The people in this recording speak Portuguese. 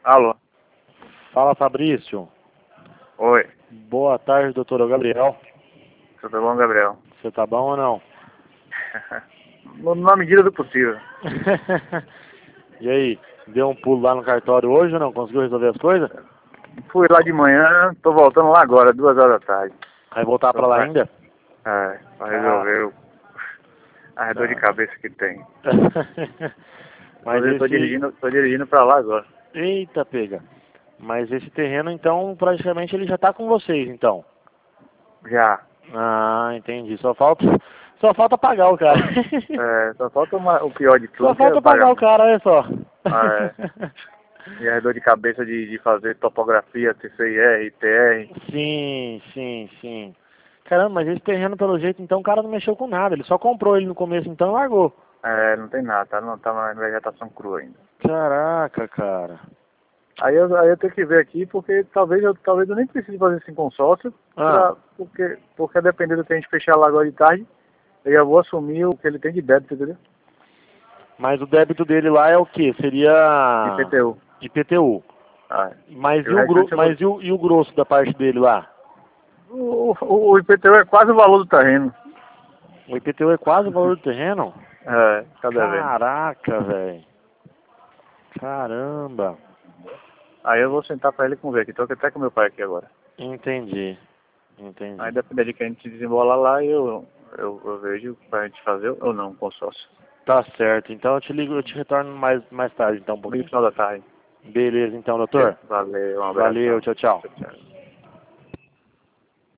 Alô? Fala, Fabrício. Oi. Boa tarde, doutor Gabriel. Tudo bom, Gabriel? Você tá bom ou não? Na medida do possível. E aí, deu um pulo lá no cartório hoje ou não? Conseguiu resolver as coisas? Fui lá de manhã, tô voltando lá agora, 2 horas da tarde. Vai voltar pra lá ainda? Pra resolver a dor de cabeça que tem. Mas Tô esse... dirigindo pra lá agora. Eita, pega. Mas esse terreno, então, praticamente ele já tá com vocês, então. Já. Ah, entendi. Só falta pagar o cara. Só falta o pior de tudo, Só que é falta o pagar o pagamento. cara, olha só. E a dor de cabeça de fazer topografia, TCIR, ITR. Sim. Caramba, mas esse terreno, pelo jeito, então, o cara não mexeu com nada. Ele só comprou ele no começo, então, e largou. Não tem nada, tá na vegetação crua ainda. Caraca, cara. Aí eu tenho que ver aqui, porque talvez eu nem precise fazer isso em consórcio, porque a depender do que a gente fechar lá agora de tarde, eu já vou assumir o que ele tem de débito, entendeu? Mas o débito dele lá é o quê? Seria... IPTU. IPTU. Mas, e o grosso da parte dele lá? O IPTU é quase o valor do terreno. O IPTU é quase o valor do terreno? Tá devendo. Caraca, velho. Caramba. Aí eu vou sentar pra ele conver aqui, tô até com meu pai aqui agora. Entendi. Aí depende de que a gente desembola lá, eu vejo pra gente fazer ou não, consórcio. Tá certo. Então eu te ligo, eu te retorno mais tarde, então, um pouquinho. No final da tarde. Beleza, então, doutor. Valeu, um abraço. Valeu, tchau. Tchau.